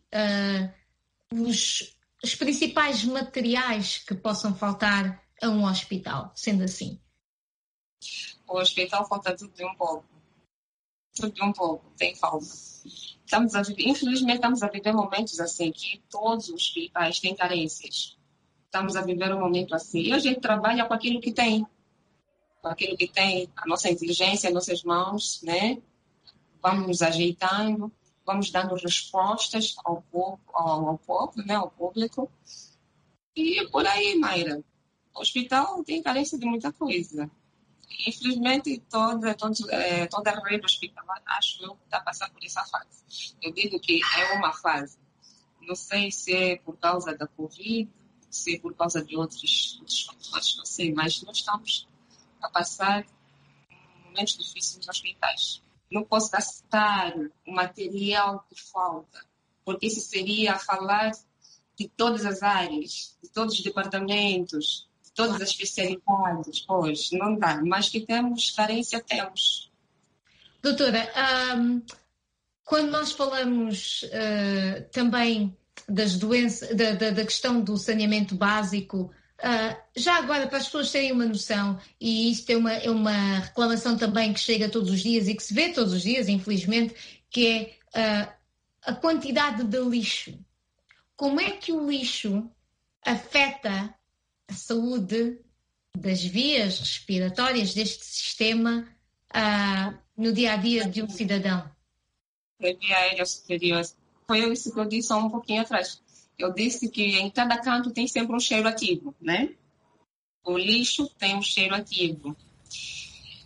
os principais materiais que possam faltar a um hospital, sendo assim? O hospital falta tudo de um pouco. Tudo de um pouco, tem falta. Infelizmente, estamos a viver momentos assim, que todos os hospitais têm carências. Estamos a viver um momento assim. E a gente trabalha com aquilo que tem. Com aquilo que tem, a nossa inteligência, as nossas mãos, né? Vamos nos ajeitando, vamos dando respostas ao povo, né, ao público. E por aí, Mayra. O hospital tem carência de muita coisa. Infelizmente, toda a rede hospitalar, acho eu, está a passar por essa fase. Eu digo que é uma fase. Não sei se é por causa da Covid, se é por causa de outros fatores, não sei, mas nós estamos a passar momentos difíceis nos hospitais. Não posso gastar o material que falta, porque isso seria falar de todas as áreas, de todos os departamentos, de todas as especialidades. Pois, não dá, mas que temos carência, temos. Doutora, quando nós falamos também das doenças, da questão do saneamento básico, já agora, para as pessoas terem uma noção, e isto é uma reclamação também que chega todos os dias e que se vê todos os dias, infelizmente, que é a quantidade de lixo. Como é que o lixo afeta a saúde das vias respiratórias deste sistema no dia-a-dia de um cidadão? A via aérea superior. Foi isso que eu disse há um pouquinho atrás. Eu disse que em cada canto tem sempre um cheiro ativo, né? O lixo tem um cheiro ativo.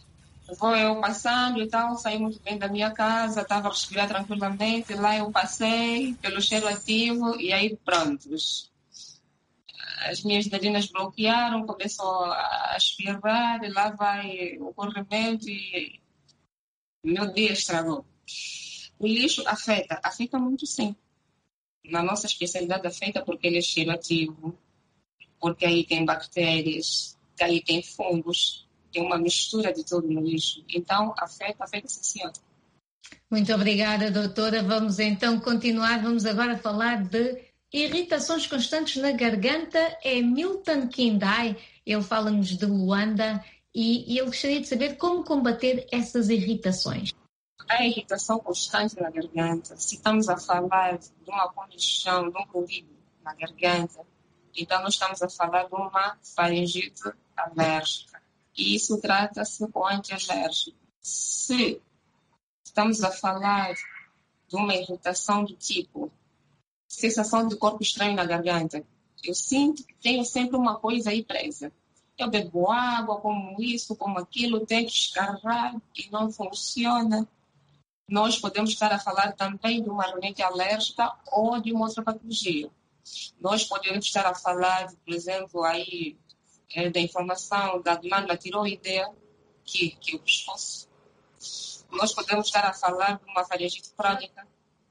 Vou eu passando e tal, saí muito bem da minha casa, estava a respirar tranquilamente, lá eu passei pelo cheiro ativo e aí pronto. As minhas narinas bloquearam, começou a espirrar, e lá vai o corrimento e meu dia estragou. O lixo afeta muito sim. Na nossa especialidade afeta porque ele é cheiro ativo, porque aí tem bactérias, aí tem fungos, tem uma mistura de tudo no lixo. Então, afeta sim, senhora. Muito obrigada, doutora. Vamos então continuar. Vamos agora falar de irritações constantes na garganta. É Milton Kindai, ele fala-nos de Luanda e ele gostaria de saber como combater essas irritações. A irritação constante na garganta, se estamos a falar de uma condição, de um ruído na garganta, então nós estamos a falar de uma faringite alérgica. E isso trata-se com antialérgico. Se estamos a falar de uma irritação do tipo sensação de corpo estranho na garganta, eu sinto que tenho sempre uma coisa aí presa. Eu bebo água, como isso, como aquilo, tento escarrar e não funciona. Nós podemos estar a falar também de uma rinite alérgica ou de uma outra patologia. Nós podemos estar a falar, por exemplo, aí, da inflamação da glândula tiroidea, que é o pescoço. Nós podemos estar a falar de uma faringite crônica.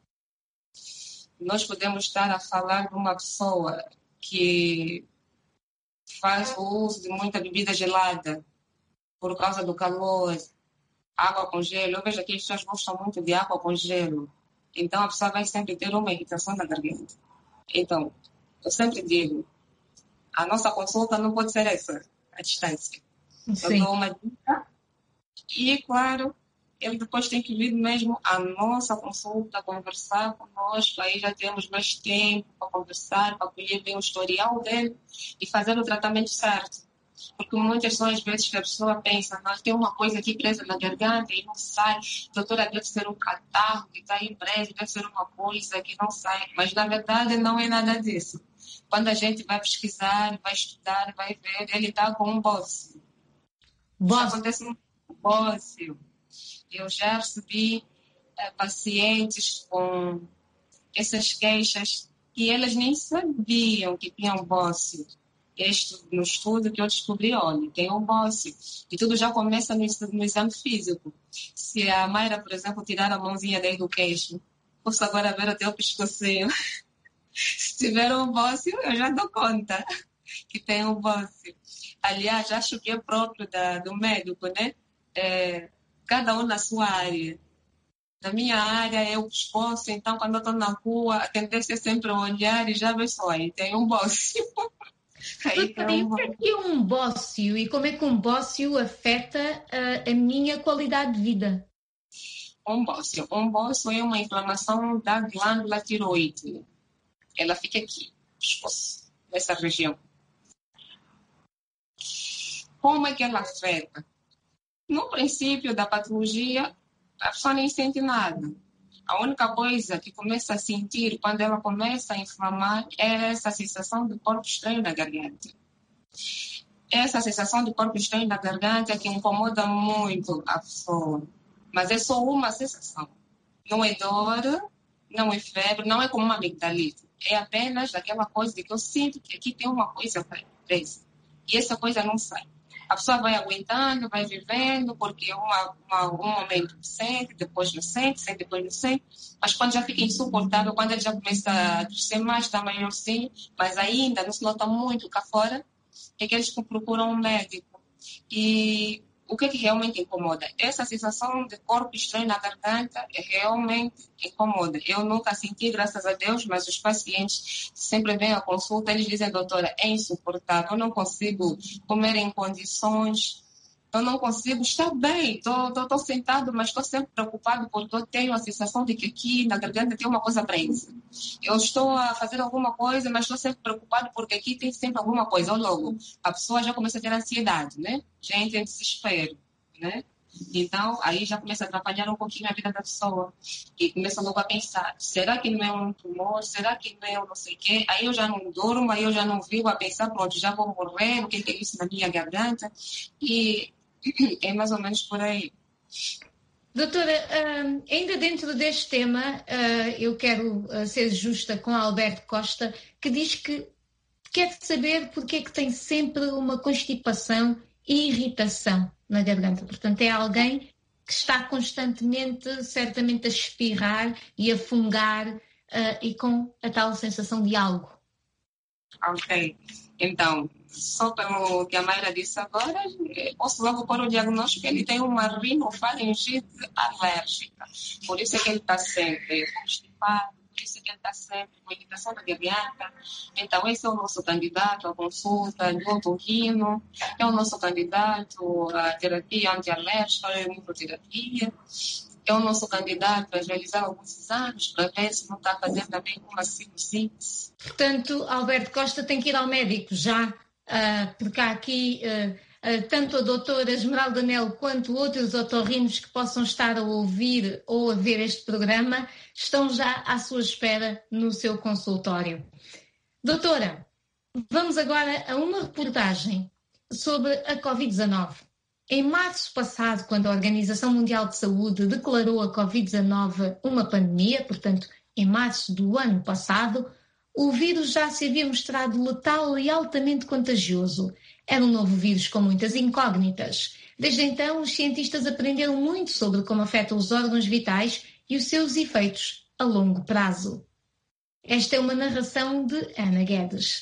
Nós podemos estar a falar de uma pessoa que faz o uso de muita bebida gelada por causa do calor, água com gelo. Eu vejo que as pessoas gostam muito de água com gelo. Então, a pessoa vai sempre ter uma irritação na garganta. Então, eu sempre digo, a nossa consulta não pode ser essa, a distância. Sim. Eu dou uma dica e, claro, ele depois tem que vir mesmo a nossa consulta, conversar conosco, aí já temos mais tempo para conversar, para colher bem o historial dele e fazer o tratamento certo. Porque muitas são as vezes que a pessoa pensa, não, tem uma coisa aqui presa na garganta e não sai. Doutora, deve ser um catarro que está aí preso, deve ser uma coisa que não sai. Mas, na verdade, não é nada disso. Quando a gente vai pesquisar, vai estudar, vai ver, ele está com um bócio. Acontece um bócio. Eu já recebi pacientes com essas queixas e elas nem sabiam que tinham bócio. No estudo que eu descobri, olha, tem um bócio. E tudo já começa no exame físico. Se a Mayra, por exemplo, tirar a mãozinha dentro do queixo, posso agora ver até o pescocinho. Se tiver um bócio, eu já dou conta que tem um bócio. Aliás, acho que é próprio do médico, né? Cada um na sua área. Na minha área é o pescoço, então quando eu estou na rua, a tendência é sempre olhar e já ver só, aí tem um bócio. Doutora, o que é um bócio e como é que um bócio afeta a minha qualidade de vida? Um bócio é uma inflamação da glândula tiroide. Ela fica aqui, pescoço, nessa região. Como é que ela afeta? No princípio da patologia, a pessoa nem sente nada. A única coisa que começa a sentir quando ela começa a inflamar é essa sensação de corpo estranho na garganta. Essa sensação de corpo estranho na garganta é que incomoda muito a pessoa. Mas é só uma sensação. Não é dor, não é febre, não é como uma amigdalite. É apenas aquela coisa de que eu sinto que aqui tem uma coisa presa. E essa coisa não sai. A pessoa vai aguentando, vai vivendo, porque um momento sente, depois não sente, depois não sente. Mas quando já fica insuportável, quando ele já começa a crescer mais, está maiorzinho, mas ainda não se nota muito cá fora, é que eles procuram um médico. E o que realmente incomoda? Essa sensação de corpo estranho na garganta realmente incomoda. Eu nunca senti, graças a Deus, mas os pacientes sempre vêm à consulta, eles dizem, doutora, é insuportável, eu não consigo comer em condições, eu não consigo estar bem, estou sentado, mas estou sempre preocupado porque eu tenho a sensação de que aqui na garganta tem uma coisa presa. Eu estou a fazer alguma coisa, mas estou sempre preocupado porque aqui tem sempre alguma coisa. Ou logo, a pessoa já começa a ter ansiedade, né? Já entra em desespero, né? Então, aí já começa a atrapalhar um pouquinho a vida da pessoa. E começa logo a pensar, será que não é um tumor? Será que não é um não sei o quê? Aí eu já não durmo, aí eu já não vivo a pensar, pronto, já vou morrer, o que é isso na minha garganta? E É mais ou menos por aí. Doutora, ainda dentro deste tema, eu quero ser justa com a Alberto Costa, que diz que quer saber porque é que tem sempre uma constipação e irritação na garganta. Portanto, é alguém que está constantemente, certamente, a espirrar e a fungar e com a tal sensação de algo. Ok. Então, só pelo que a Mayra disse agora, posso logo pôr o diagnóstico que ele tem uma rinofaringite alérgica. Por isso é que ele está sempre constipado, por isso é que ele está sempre com irritação da garganta. Então, esse é o nosso candidato à consulta do otorrino, é o nosso candidato à terapia antialérgica, à imunoterapia. É o nosso candidato a realizar alguns exames para ver se não está fazendo também uma sinusite. Portanto, Alberto Costa tem que ir ao médico já, porque há aqui tanto a doutora Esmeralda Melo quanto outros otorrinos que possam estar a ouvir ou a ver este programa estão já à sua espera no seu consultório. Doutora, vamos agora a uma reportagem sobre a Covid-19. Em março passado, quando a Organização Mundial de Saúde declarou a Covid-19 uma pandemia, portanto, em março do ano passado, o vírus já se havia mostrado letal e altamente contagioso. Era um novo vírus com muitas incógnitas. Desde então, os cientistas aprenderam muito sobre como afeta os órgãos vitais e os seus efeitos a longo prazo. Esta é uma narração de Ana Guedes.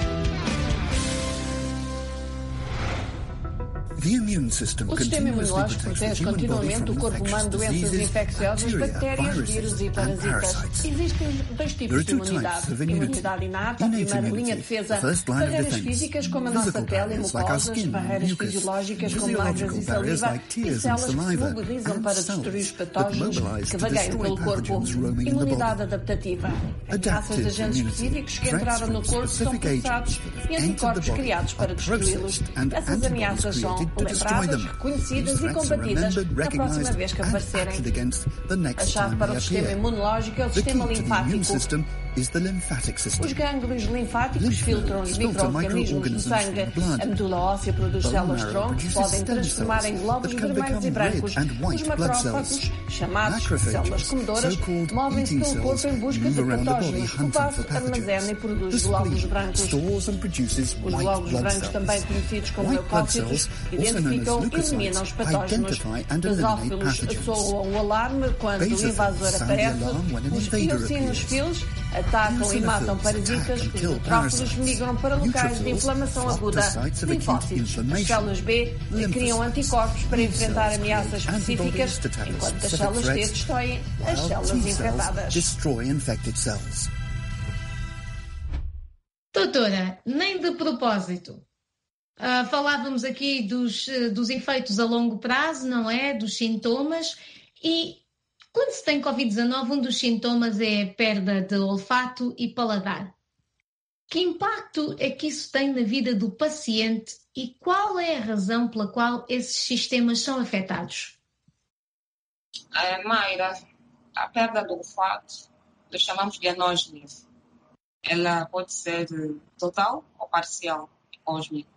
O sistema imunológico protege continuamente o corpo humano de doenças infecciosas, bactérias, vírus e parasitas. Existem dois tipos de imunidade. Imunidade inata, a primeira linha de defesa, barreiras físicas como a nossa pele e mucosas, barreiras fisiológicas como lágrimas e saliva e células que se mobilizam para destruir os patógenos que vagueiam pelo corpo. Imunidade adaptativa. Ameaças de agentes específicos que entraram no corpo são processados e anticorpos criados para destruí-los. Essas ameaças são lembradas, reconhecidas e combatidas da próxima vez que aparecerem. A chave para o sistema imunológico é o sistema linfático. Os gânglios linfáticos filtram os micro-organismos do sangue. A medula óssea produz células-tronco que podem transformar em glóbulos vermelhos e brancos. Os macrófagos, chamados células comedoras, movem-se pelo corpo em busca de patógenos. O vaso armazena e produz glóbulos brancos. Os glóbulos brancos, também conhecidos como leucócitos, identificam e eliminam os patógenos. Basófilos soam o alarme quando o invasor aparece. Os eosinofilos atacam e matam parasitas. Os neutrófilos migram para locais de inflamação aguda. Linfócitos. As células B criam anticorpos para enfrentar ameaças específicas, enquanto as células T destroem as células infectadas. Doutora, nem de propósito. Falávamos aqui dos efeitos a longo prazo, não é? Dos sintomas. E quando se tem Covid-19, um dos sintomas é a perda de olfato e paladar. Que impacto é que isso tem na vida do paciente e qual é a razão pela qual esses sistemas são afetados? Mayra, a perda do olfato, nós chamamos de anósmia. Ela pode ser total ou parcial, anósmia.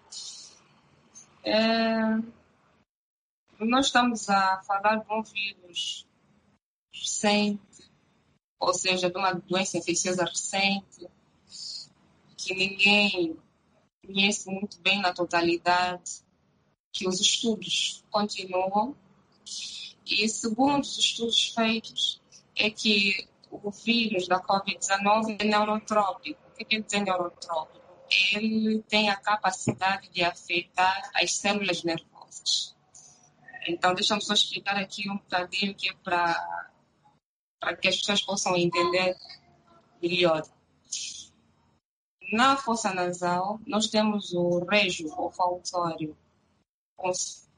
Nós estamos a falar de um vírus recente, ou seja, de uma doença infecciosa recente, que ninguém conhece muito bem na totalidade, que os estudos continuam. E segundo os estudos feitos, é que o vírus da Covid-19 é neurotrópico. O que quer dizer neurotrópico? Ele tem a capacidade de afetar as células nervosas. Então, deixa-me só explicar aqui um bocadinho, que é para que as pessoas possam entender melhor. Na fossa nasal, nós temos o régio olfatório com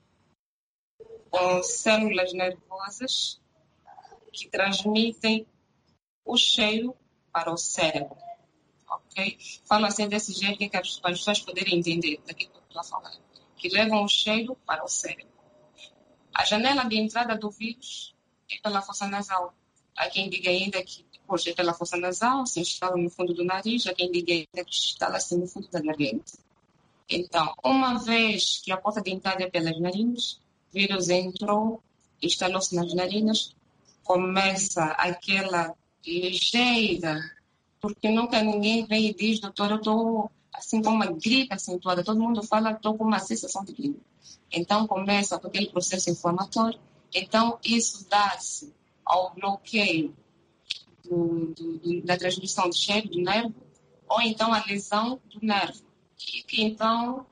células nervosas que transmitem o cheiro para o cérebro. Okay? Falo assim desse jeito que as pessoas poderem entender daquilo que eu estou a falar. Que levam o cheiro para o cérebro. A janela de entrada do vírus é pela fossa nasal. Há quem diga ainda que depois é pela fossa nasal, se instala no fundo do nariz. Há quem diga ainda que instala-se no fundo da garganta. Mas a janela de entrada do vírus é pela fossa nasal. A janela de entrada do vírus é pela fossa nasal, se instala no fundo do nariz. A quem diga ainda que depois é pela fossa nasal, se instala no fundo do nariz. Então, uma vez que a porta de entrada é pelas narinas, o vírus entrou, instalou-se nas narinas, começa aquela ligeira, porque nunca ninguém vem e diz, doutor, eu estou assim com uma gripe acentuada, todo mundo fala que estou com uma sensação de gripe. Então, começa com aquele processo inflamatório, então isso dá-se ao bloqueio da transmissão de cheiro do nervo, ou então a lesão do nervo, que então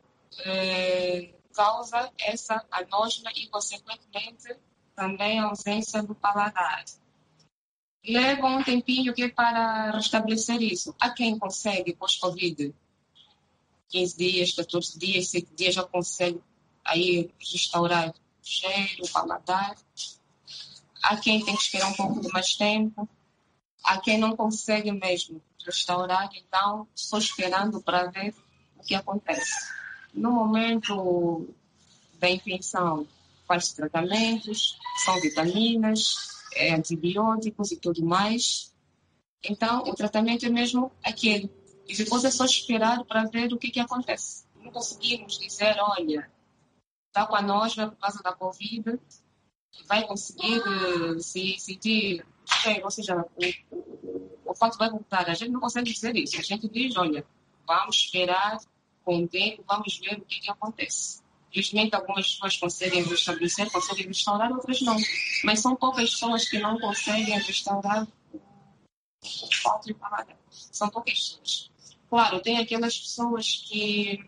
causa essa anósmia e, consequentemente, também a ausência do paladar. Leva um tempinho para restabelecer isso. Há quem consegue, pós-Covid, 15 dias, 14 dias, 7 dias, já consegue aí restaurar o cheiro, o paladar. Há quem tem que esperar um pouco de mais tempo. Há quem não consegue mesmo restaurar, então estou esperando para ver o que acontece. No momento da infecção, faz tratamentos, são vitaminas, antibióticos e tudo mais. Então, o tratamento é mesmo aquele. E depois é só esperar para ver o que acontece. Não conseguimos dizer, olha, está com a nósea por causa da Covid, vai conseguir se sentir cheio, ou seja, o fato vai voltar. A gente não consegue dizer isso. A gente diz, olha, vamos esperar com o tempo, vamos ver o que acontece. Felizmente, algumas pessoas conseguem restabelecer, conseguem restaurar, outras não. Mas são poucas pessoas que não conseguem restaurar o fato de paladar. São poucas pessoas. Claro, tem aquelas pessoas que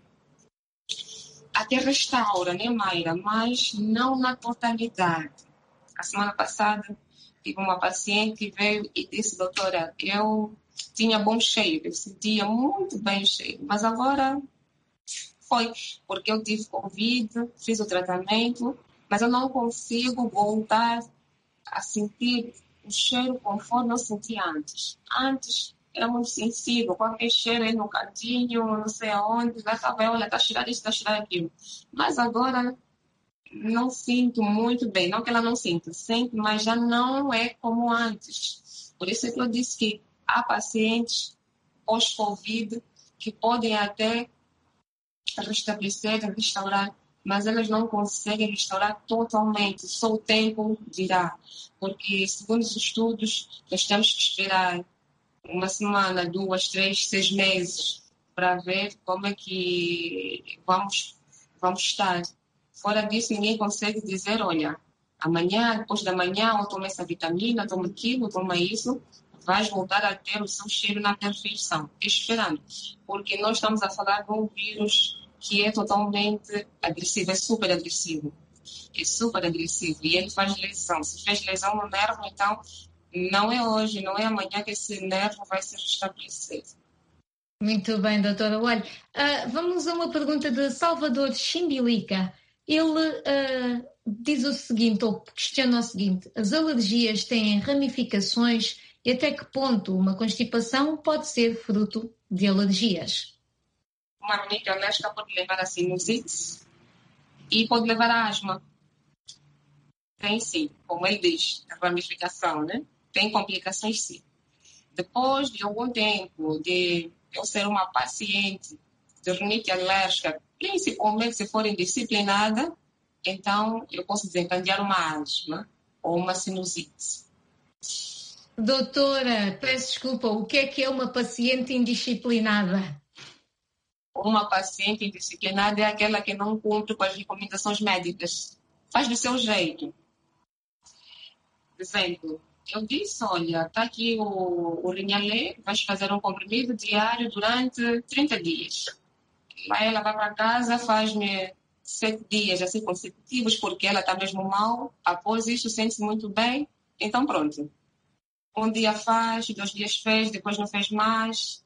até restauram, né, Mayra? Mas não na totalidade. A semana passada, tive uma paciente que veio e disse, doutora, eu tinha bom cheiro, eu sentia muito bem cheiro, mas agora foi porque eu tive Covid, fiz o tratamento, mas eu não consigo voltar a sentir o cheiro conforme eu sentia antes. Antes era muito sensível, qualquer cheiro aí no cantinho, não sei aonde, já estava, olha, está a cheirar isso, está a cheirar aquilo. Mas agora não sinto muito bem, não que ela não sinta, sente, mas já não é como antes. Por isso é que eu disse que há pacientes pós-Covid que podem até restabelecer, restaurar, mas elas não conseguem restaurar totalmente, só o tempo dirá. Porque, segundo os estudos, nós temos que esperar uma semana, 2, 3, 6 meses para ver como é que vamos estar. Fora disso, ninguém consegue dizer, olha, amanhã, depois da manhã, eu tomo essa vitamina, tomo aquilo, tomo isso, vais voltar a ter o seu cheiro na perfeição. Esperando. Porque nós estamos a falar de um vírus que é totalmente agressivo, é super agressivo. É super agressivo e ele faz lesão. Se fez lesão no nervo, então não é hoje, não é amanhã que esse nervo vai se restabelecer. Muito bem, doutora. Olha, vamos a uma pergunta de Salvador Chimbilica. Ele diz o seguinte, ou questiona o seguinte: as alergias têm ramificações e até que ponto uma constipação pode ser fruto de alergias? Uma rinite alérgica pode levar a sinusite e pode levar a asma. Tem sim, como ele diz, a ramificação, né? Tem complicações sim. Depois de algum tempo de eu ser uma paciente de rinite alérgica, principalmente se for indisciplinada, então eu posso desencadear uma asma ou uma sinusite. Doutora, peço desculpa, o que é uma paciente indisciplinada? Uma paciente indisciplinada é aquela que não cumpre com as recomendações médicas. Faz do seu jeito. Por exemplo, eu disse, olha, está aqui o Rinhalé, vais fazer um comprimido diário durante 30 dias. Aí ela vai para casa, faz-me 7 dias assim consecutivos, porque ela está mesmo mal. Após isso, sente-se muito bem. Então, pronto. Um dia faz, 2 dias fez, depois não fez mais.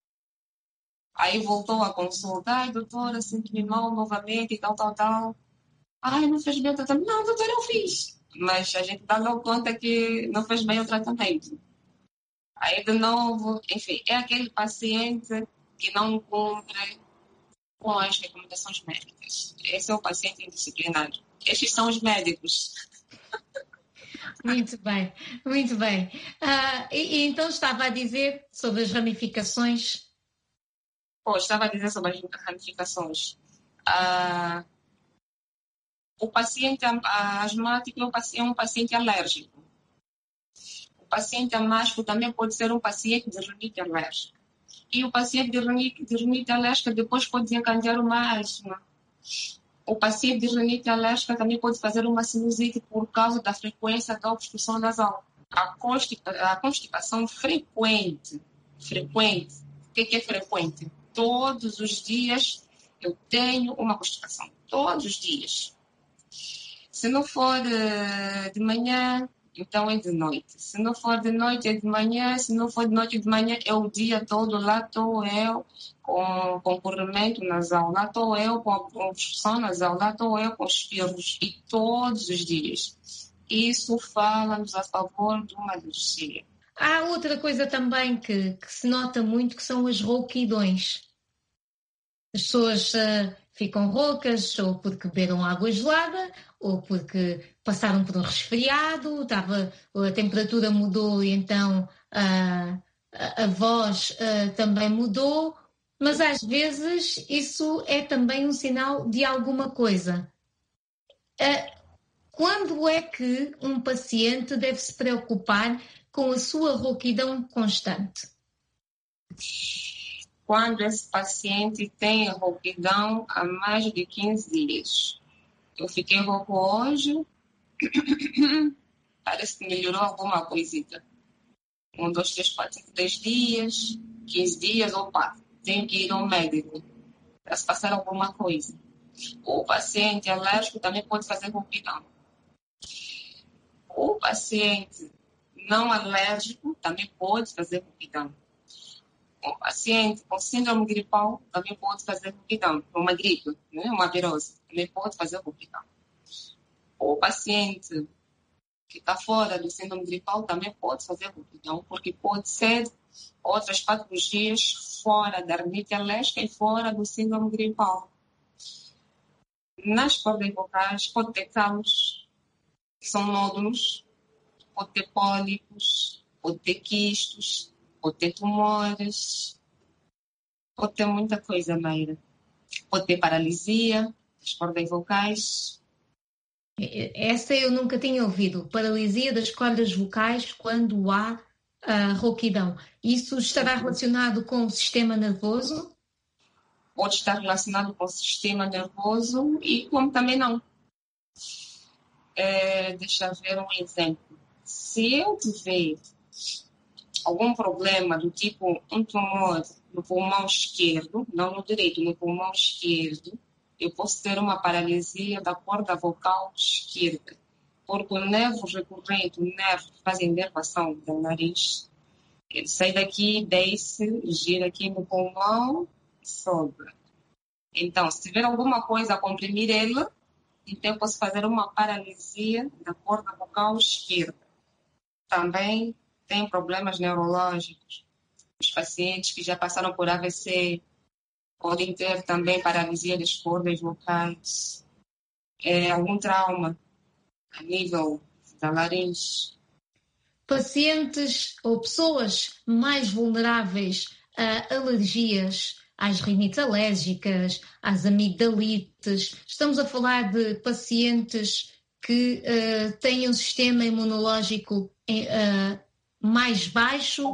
Aí voltou a consultar. Ai, doutora, sinto-me mal novamente e tal. Ai, não fez bem o tratamento. Não, doutora, eu fiz. Mas a gente dá logo conta que não fez bem o tratamento. Aí, de novo, enfim, é aquele paciente que não cumpre com as recomendações médicas. Esse é o paciente indisciplinado. Estes são os médicos. Muito bem, muito bem. E então estava a dizer sobre as ramificações. Estava a dizer sobre as ramificações. O paciente asmático é um paciente alérgico. O paciente asmático também pode ser um paciente de rinite alérgica. E o paciente de rinite alérgica depois pode desencadear uma asma. O paciente de rinite alérgica também pode fazer uma sinusite por causa da frequência da obstrução nasal. A constipação frequente. O que é frequente? Todos os dias eu tenho uma constipação. Todos os dias. Se não for de manhã, então é de noite. Se não for de noite, é de manhã. Se não for de noite, de manhã, é o dia todo. Lá estou eu com corrimento nasal. Lá estou eu com a obstrução nasal. Lá estou eu com os espirros. E todos os dias. Isso fala-nos a favor de uma alergia. Há outra coisa também que se nota muito, que são as rouquidões. As pessoas ficam roucas ou porque beberam água gelada ou porque passaram por um resfriado, a temperatura mudou e então a voz também mudou, mas às vezes isso é também um sinal de alguma coisa. Quando é que um paciente deve se preocupar com a sua rouquidão constante? Quando esse paciente tem rouquidão há mais de 15 dias. Eu fiquei rouco hoje, parece que melhorou alguma coisita. 1, 2, 3, 4, 5, 10 dias, 15 dias, tenho que ir ao médico para se passar alguma coisa. O paciente alérgico também pode fazer rouquidão. O paciente não alérgico também pode fazer rouquidão. O paciente com síndrome gripal também pode fazer rouquidão. Uma gripe, uma virose, também pode fazer rouquidão. O paciente que está fora do síndrome gripal também pode fazer rouquidão, porque pode ser outras patologias fora da rinite alérgica e fora do síndrome gripal. Nas cordas vocais pode ter calos, que são nódulos, pode ter pólipos, pode ter quistos, pode ter tumores, pode ter muita coisa, Mayra. Pode ter paralisia das cordas vocais. Essa eu nunca tinha ouvido. Paralisia das cordas vocais quando há rouquidão. Isso estará relacionado com o sistema nervoso? Pode estar relacionado com o sistema nervoso e como também não. Deixa eu ver um exemplo. Se eu tiver algum problema do tipo um tumor no pulmão esquerdo, não no direito, no pulmão esquerdo, eu posso ter uma paralisia da corda vocal esquerda, porque o nervo recorrente, o nervo que faz a inervação do nariz, ele sai daqui, desce, gira aqui no pulmão e sobe. Então, se tiver alguma coisa a comprimir ele, então eu posso fazer uma paralisia da corda vocal esquerda. Também tem problemas neurológicos. Os pacientes que já passaram por AVC podem ter também paralisia das cordas vocais. Algum trauma a nível da laringe. Pacientes ou pessoas mais vulneráveis a alergias, às rinites alérgicas, às amigdalites. Estamos a falar de pacientes que têm um sistema imunológico mais baixo?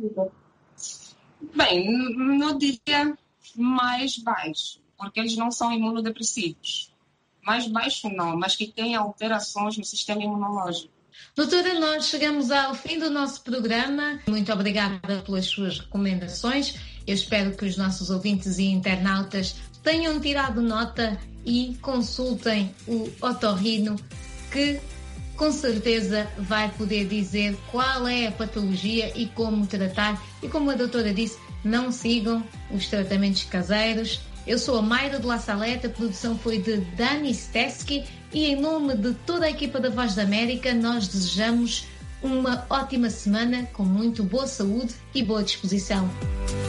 Bem, não diria mais baixo, porque eles não são imunodepressivos. Mais baixo não, mas que têm alterações no sistema imunológico. Doutora, nós chegamos ao fim do nosso programa. Muito obrigada pelas suas recomendações. Eu espero que os nossos ouvintes e internautas tenham tirado nota e consultem o otorrino, que com certeza vai poder dizer qual é a patologia e como tratar. E como a doutora disse, não sigam os tratamentos caseiros. Eu sou a Mayra de La Salete, a produção foi de Dani Stesky e em nome de toda a equipa da Voz da América nós desejamos uma ótima semana com muito boa saúde e boa disposição.